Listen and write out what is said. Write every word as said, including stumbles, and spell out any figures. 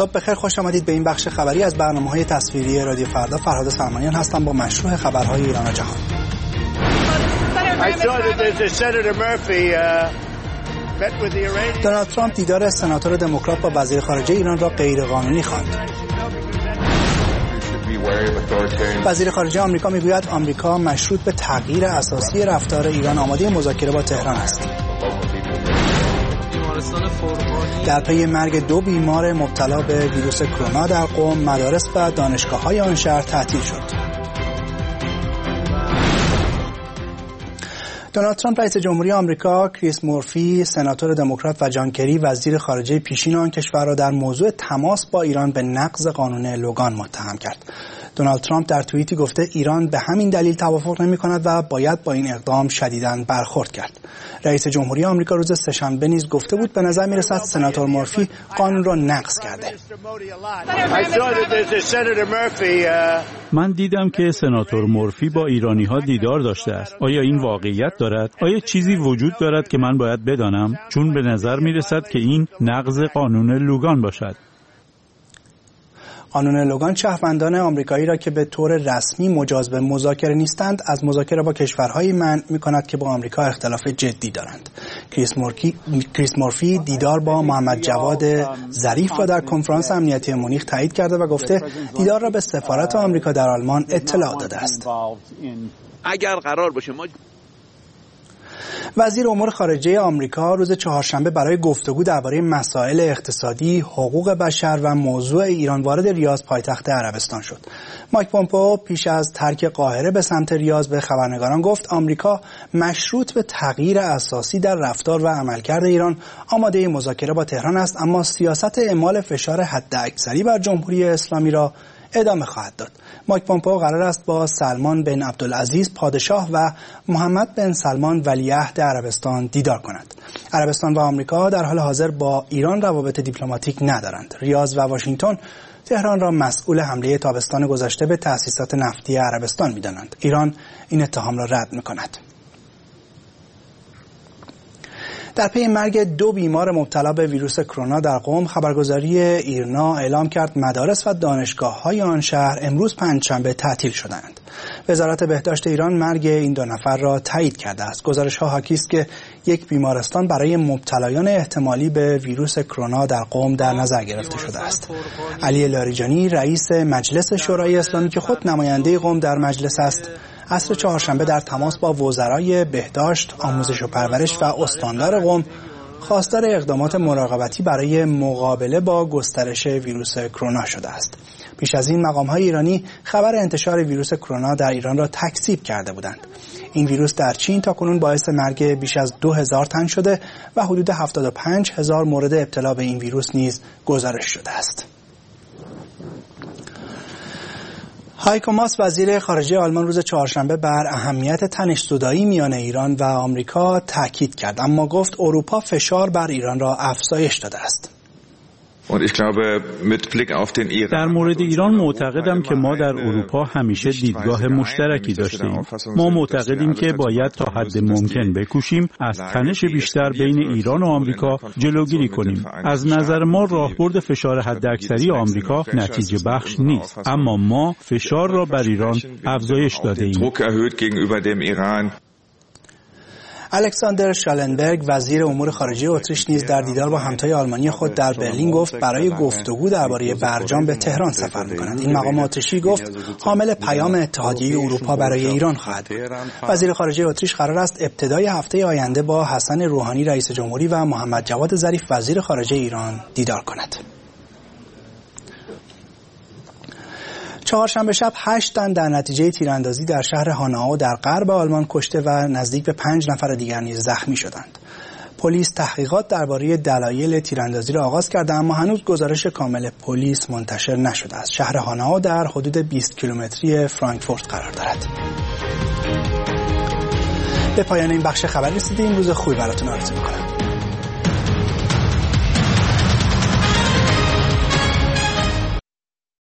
صبح بخیر، خوش آمدید به این بخش خبری از برنامه‌های تصویری رادیو فردا. فرهاد سلمانیان هستم با مشروع خبرهای ایران و جهان. دونالد ترامپ دیدار سناتور دموکرات با وزیر خارجه ایران را غیرقانونی خواند. وزیر خارجه آمریکا میگوید آمریکا مشروط به تغییر اساسی رفتار ایران آماده مذاکره با تهران است. در پی مرگ دو بیمار مبتلا به ویروس کرونا در قم، مدارس و دانشگاه‌های آن شهر تعطیل شد. دونالد ترامپ رئیس جمهوری آمریکا، کریس مورفی سناتور دموکرات و جان کری وزیر خارجه پیشین آن کشور را در موضوع تماس با ایران به نقض قانون لوگان متهم کرد. دونالد ترامپ در توییتی گفته ایران به همین دلیل توافق نمی‌کند و باید با این اقدام شدیداً برخورد کرد. رئیس جمهوری آمریکا روز سه‌شنبه نیز گفته بود به نظر می‌رسد سناتور مورفی قانون را نقض کرده. من دیدم که سناتور مورفی با ایرانی‌ها دیدار داشته است. آیا این واقعیت دارد؟ آیا چیزی وجود دارد که من باید بدانم؟ چون به نظر می‌رسد که این نقض قانون لوگان باشد. قانون لوگان شهروندان آمریکایی را که به طور رسمی مجاز به مذاکره نیستند از مذاکره با کشورهایی منع می‌کند که با آمریکا اختلاف جدی دارند. کریس مورفی کریس مورفی دیدار با محمد جواد ظریف را در کنفرانس امنیتی مونیخ تایید کرده و گفته دیدار را به سفارت آمریکا در آلمان اطلاع داده است. اگر قرار باشه ما وزیر امور خارجه آمریکا روز چهارشنبه برای گفتگو درباره مسائل اقتصادی، حقوق بشر و موضوع ایران وارد ریاض پایتخت عربستان شد. مایک پومپئو پیش از ترک قاهره به سمت ریاض به خبرنگاران گفت آمریکا مشروط به تغییر اساسی در رفتار و عملکرد ایران آماده مذاکره با تهران است، اما سیاست اعمال فشار حداکثری بر جمهوری اسلامی را ادامه خواهد داد. مایک پومپئو قرار است با سلمان بن عبدالعزیز پادشاه و محمد بن سلمان ولیعهد عربستان دیدار کند. عربستان و آمریکا در حال حاضر با ایران روابط دیپلماتیک ندارند. ریاض و واشنگتن تهران را مسئول حمله تابستان گذشته به تأسیسات نفتی عربستان می‌دانند. ایران این اتهام را رد می‌کند. در پی مرگ دو بیمار مبتلا به ویروس کرونا در قم، خبرگزاری ایرنا اعلام کرد مدارس و دانشگاه‌های آن شهر امروز پنجشنبه تعطیل شدند. وزارت بهداشت ایران مرگ این دو نفر را تایید کرده است. گزارش‌ها حاکی است که یک بیمارستان برای مبتلایان احتمالی به ویروس کرونا در قم در نظر گرفته شده است. علی لاریجانی رئیس مجلس شورای اسلامی که خود نماینده قم در مجلس است، عصر چهارشنبه در تماس با وزرای بهداشت، آموزش و پرورش و استاندار قم خواستار اقدامات مراقبتی برای مقابله با گسترش ویروس کرونا شده است. پیش از این مقام‌های ایرانی خبر انتشار ویروس کرونا در ایران را تکذیب کرده بودند. این ویروس در چین تاکنون باعث مرگ بیش از دو هزار تن شده و حدود هفتاد و پنج هزار مورد ابتلا به این ویروس نیز گزارش شده است. هایکو ماس وزیر خارجه آلمان روز چهارشنبه بر اهمیت تنش‌زدایی میان ایران و آمریکا تاکید کرد، اما گفت اروپا فشار بر ایران را افزایش داده است. در مورد ایران معتقدم که ما در اروپا همیشه دیدگاه مشترکی داشتیم. ما معتقدیم که باید تا حد ممکن بکوشیم از تنش بیشتر بین ایران و آمریکا جلوگیری کنیم. از نظر ما راهبرد فشار حداکثری آمریکا نتیجه بخش نیست، اما ما فشار را بر ایران افزایش داده ایم. الکساندر شالنبرگ وزیر امور خارجه اتریش نیز در دیدار با همتای آلمانی خود در برلین گفت برای گفتگو درباره برجام به تهران سفر می‌کنند. این مقام اتریشی گفت حامل پیام اتحادیه اروپا برای ایران خواهد بود. وزیر خارجه اتریش قرار است ابتدای هفته آینده با حسن روحانی رئیس جمهوری و محمد جواد ظریف وزیر خارجه ایران دیدار کند. چهارشنبه شب هشت تن در نتیجه تیراندازی در شهر هانائو در غرب آلمان کشته و نزدیک به پنج نفر دیگر نیز زخمی شدند. پلیس تحقیقات درباره دلایل تیراندازی را آغاز کرده، اما هنوز گزارش کامل پلیس منتشر نشده است. شهر هانائو در حدود بیست کیلومتری فرانکفورت قرار دارد. به پایان این بخش خبر رسیدیم. روز خوبی براتون آرزو می‌کنم.